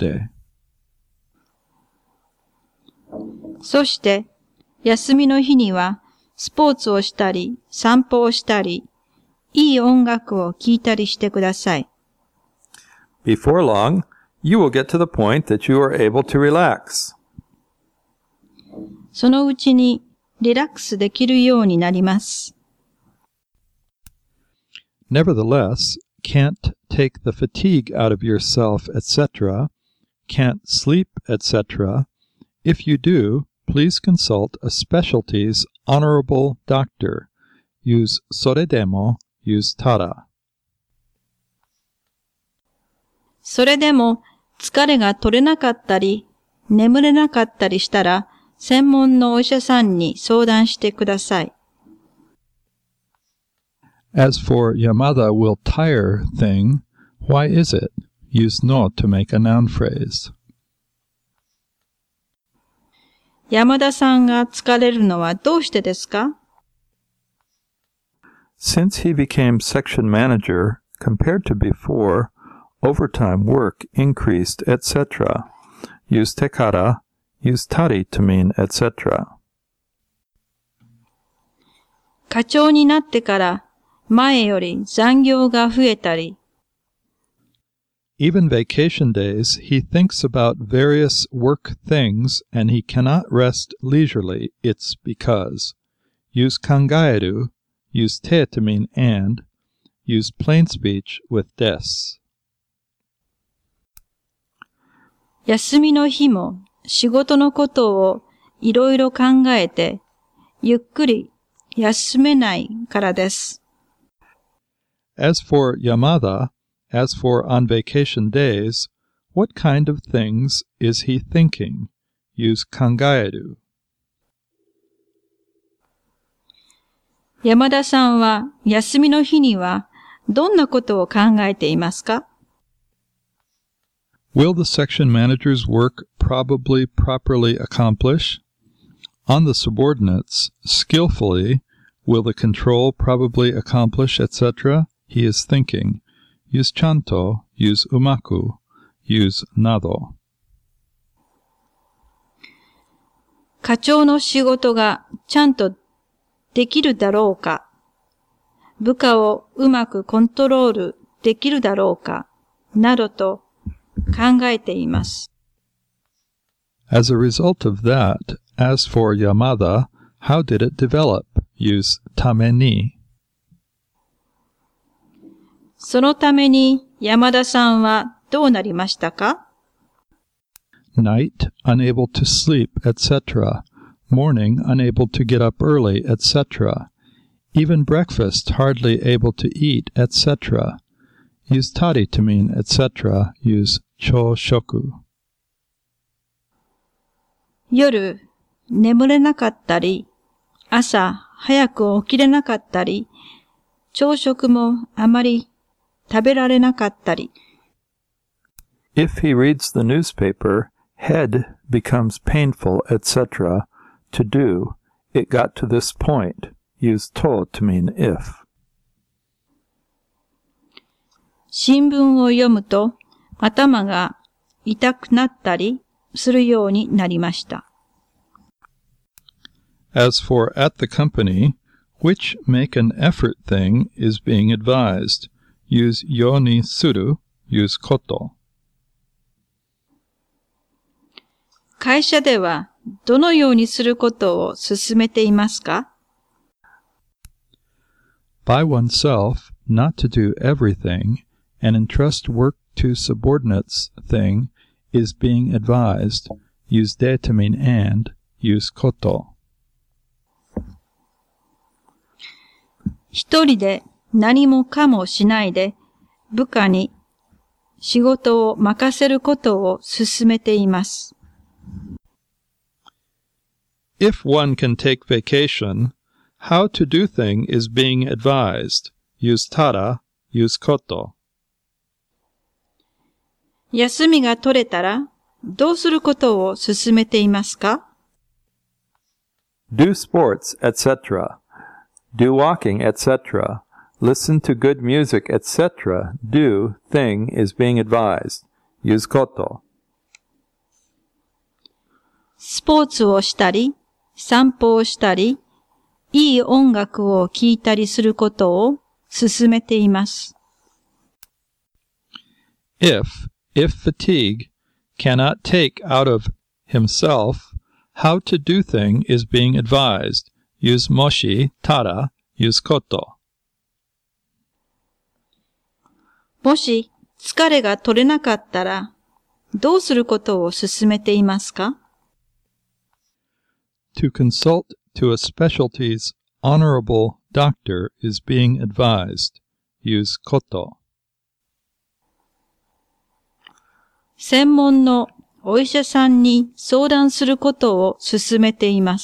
そして、休みの日には、スポーツをしたり、散歩をしたり、いい音楽を聴いたりしてください。 Before long, you will get to the point that you are able to relax. そのうちにリラックスできるようになります。 Nevertheless, can't take the fatigue out of yourself, et cetera, can't sleep, et cetera. If you do, please consult a specialty's honorable doctor. Use それでも, use ただ。 それでも疲れが取れなかったり、眠れなかったりしたら、専門のお医者さんに相談してください。 As for Yamada will tire thing, why is it? Use no to make a noun phrase. 山田さんが疲れるのはどうしてですか？ Since he became section manager, compared to before, overtime work increased, et cetera. Use tekara, use tari to mean et cetera. 課長になってから前より残業が増えたり、 Even vacation days, he thinks about various work things and he cannot rest leisurely. It's because. Use kangaeru, use te to mean and, use plain speech with des. 休みの日も仕事のことをいろいろ考えて、ゆっくり休めないからです。 As for Yamada, as for on vacation days, what kind of things is he thinking? Use kangaeru. 山田さんは休みの日にはどんなことを考えていますか？ Will the section manager's work probably properly accomplish? On the subordinates, skillfully, will the control probably accomplish, et cetera? He is thinking. Use chanto, use umaku, use nado. 課長の仕事がちゃんとできるだろうか、部下をうまくコントロールできるだろうか、などと考えています。 As a result of that, as for Yamada, how did it develop? Use ために. そのために山田さんはどうなりましたか？ Night, unable to sleep, et cetera. Morning, unable to get up early, et cetera. Even breakfast, hardly able to eat, et cetera. Use tari to mean et cetera. Use chōshoku. 夜、眠れなかったり、朝早く起きれなかったり、朝食もあまり食べられなかったり。 If he reads the newspaper, head becomes painful, et cetera. To do, it got to this point. Use to to mean if. 新聞を読むと頭が痛くなったりするようになりました。 As for at the company, which make an effort thing is being advised. Use yo ni suru, use koto. 会社ではどのようにすることを勧めていますか？ By oneself, not to do everything, and entrust work to subordinates thing is being advised. Use de to mean and, use koto. 一人で何もかもしないで部下に仕事を任せることを勧めています。 If one can take vacation, how to do thing is being advised. Use tada, use koto. 休みが取れたら、どうすることを勧めていますか？ Do sports, et cetera. Do walking, et cetera. Listen to good music, et cetera. Do thing is being advised. Use koto. スポーツをしたり、散歩をしたり、いい音楽を聴いたりすることを勧めています。 If, if fatigue cannot take out of himself, how to do thing is being advised. Use moshi, tada, use koto. もし疲れが取れなかったら、どうすることを勧めていますか？ To consult to a specialty's honorable doctor is being advised. Use koto. 専門のお医者さんに相談することを勧めています。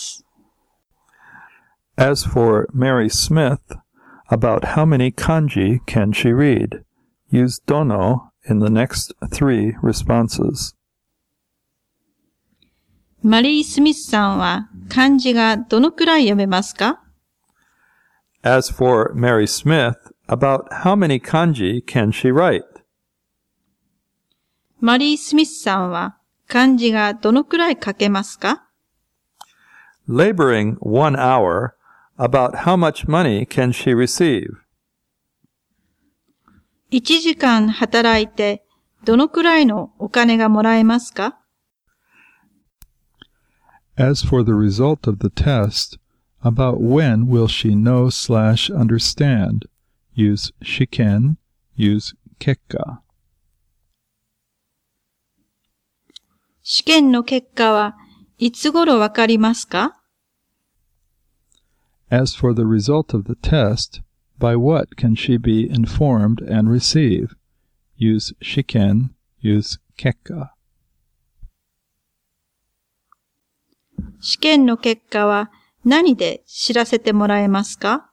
As for Mary Smith, about how many kanji can she read? Use dono in the next three responses. マリー・スミスさんは漢字がどのくらい読めますか？ As for Mary Smith, about how many kanji can she write? マリー・スミスさんは漢字がどのくらい書けますか？ Laboring one hour, about how much money can she receive? 一時間働いてどのくらいのお金がもらえますか？ As for the result of the test, about when will she know slash understand? Use shiken, use kekka. 試験の結果はいつ頃わかりますか？ As for the result of the test, by what can she be informed and receive? Use shiken, use kekka. 試験の結果は何で知らせてもらえますか？